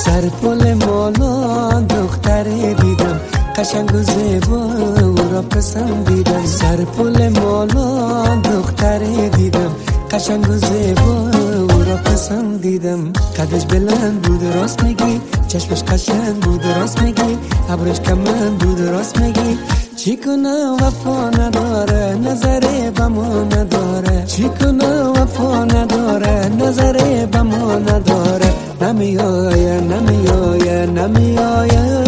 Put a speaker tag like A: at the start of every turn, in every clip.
A: سر پل مالان دختری دیدم قشنگ و زیبا او را پسندیدم. سر پل مالان دختری دیدم قشنگ و زیبا او را پسندیدم. قدش بلند بود راست میگی، چشمش قشنگ بود راست میگی، ابرش کمند بود راست میگی. چی کنه وفا نداره نظری به ما نداره، چی کنه وفا نداره نظری به ما نداره. نمیآیه نمیآیه نمیآیه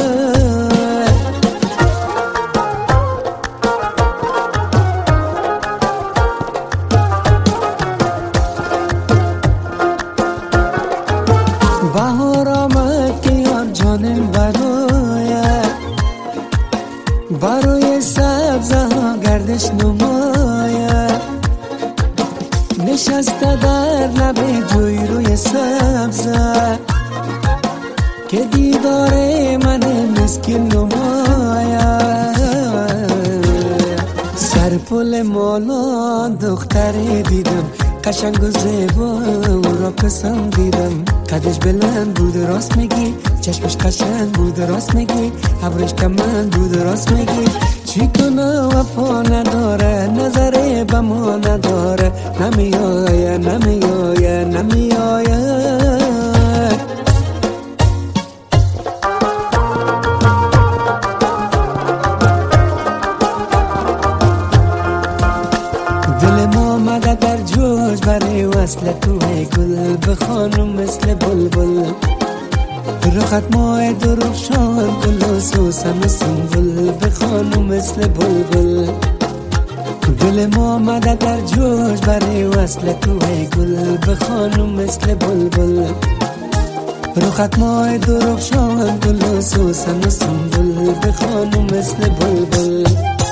A: بهار آمد که یار جانم برای سبزه ها گردش نماید. نشسته در لب جوی روی سبزه که دیدار من مسکین نماید. سر پل مالان دختری دیدم قشنگ و زیبا او را پسندیدم. قدش بلند بود راست میگی، چشمش قشنگ بود راست میگی، ابرش کمند بود راست میگی. چی کنه وفا نداره نظری به ما نداره. نمیآیه نمیآیه نمیآیه در جوش برای وصل توی گل بخوانم مثل بلبل. رخت ماه درخشان گل و سوسن و سنبل بخوانم مثل بلبل. دل ما آمده در جوش برای وصل توی گل بخوانم مثل بلبل. رخت ماه درخشان گل و سوسن و سنبل بخوانم مثل بلبل.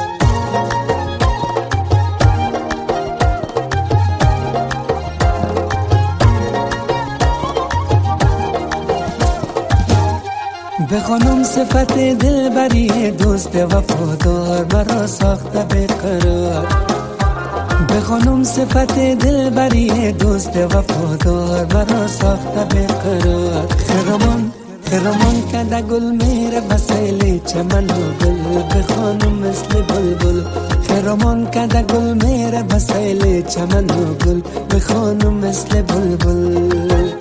A: بخوانم صفت دلبری دوست وفادار مرا ساخته بقرار. بخوانم صفت دلبری دوست وفادار مرا ساخته بقرار. خرامان کده گل میره بسیل چمن و گل بخوانم مثل بلبل. خرامان کده گل میره بسیل چمن و گل بخوانم مثل بلبل.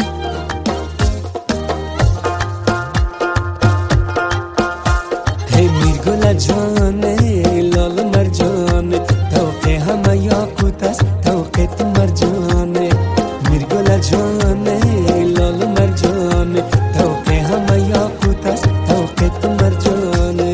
A: گل جانه لال مرجانه توق همه یاقوت است توق تو مرجانه. میر گل جانه لال مرجانه توق همه یاقوت است توق تو مرجانه.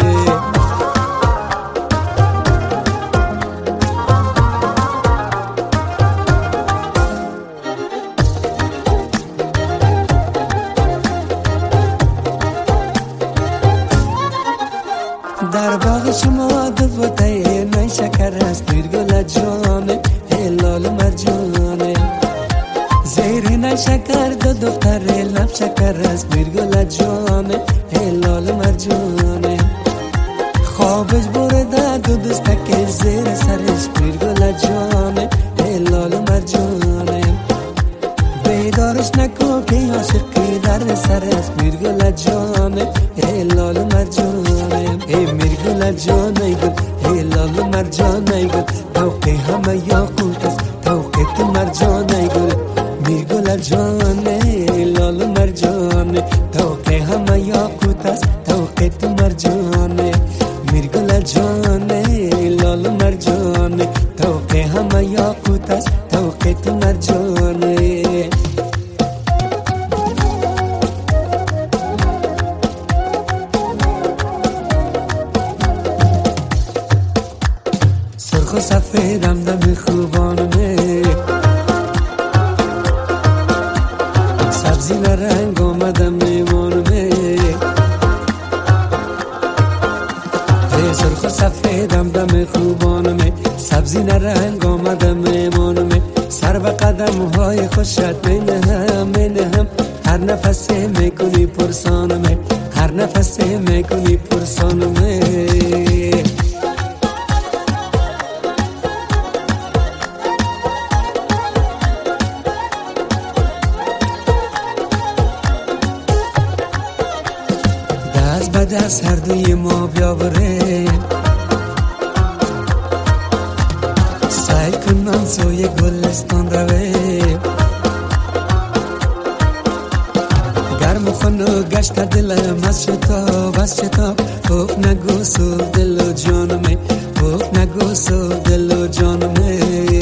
A: در باغ شما دو بوته نای شکر است میر گل جانه لال مرجانه. زیر نای شکر دو دختر لب شکر است میر گل جانه لال مرجانه. خوابش برده دو دستک زیر سرش میر گل جانه لال مرجانه. بیدارش نکن که عاشقی در سر است میر گل جانه لال مرجانه. میر گل جانه گل لال مرجانه گل توق همه یاقوت است توق تو مرجانه گل. میر گل جانه لال مرجانه توق همه یاقوت است توق تو مرجانه. میر گل جانه لال مرجانه توق همه یاقوت است توق تو مرجانه. سرخ و سفیدم دم خوبانمه سبزی رنگ آمدم میمانمه. سرخ و سفیدم دم خوبانمه سبزی رنگ آمدم میمانمه. سر و قدم های خوشت مینهم هر نفسی میکنی پرسانمه هر نفسی میکنی پرسانمه. به دست هر دوی ما بیاوره سعی کنم سوی گلستان روه گرم خونو گشت دلم از شتاب از شتاب اوف نگو سو دل و جانمه اوف نگو سو دل و جانمه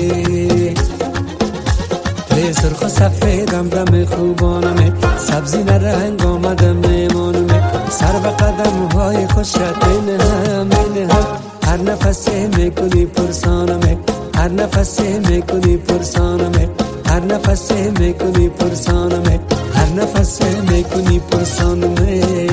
A: سرخ و سفیدم دم خوبانمه سبزی نرنگ آمدم میمانمه سر به قدم های خوشت این هم هر نفسی میکنی پرسانمه هر نفسی میکنی پرسانمه هر نفسی میکنی پرسانمه هر نفسی میکنی پرسانمه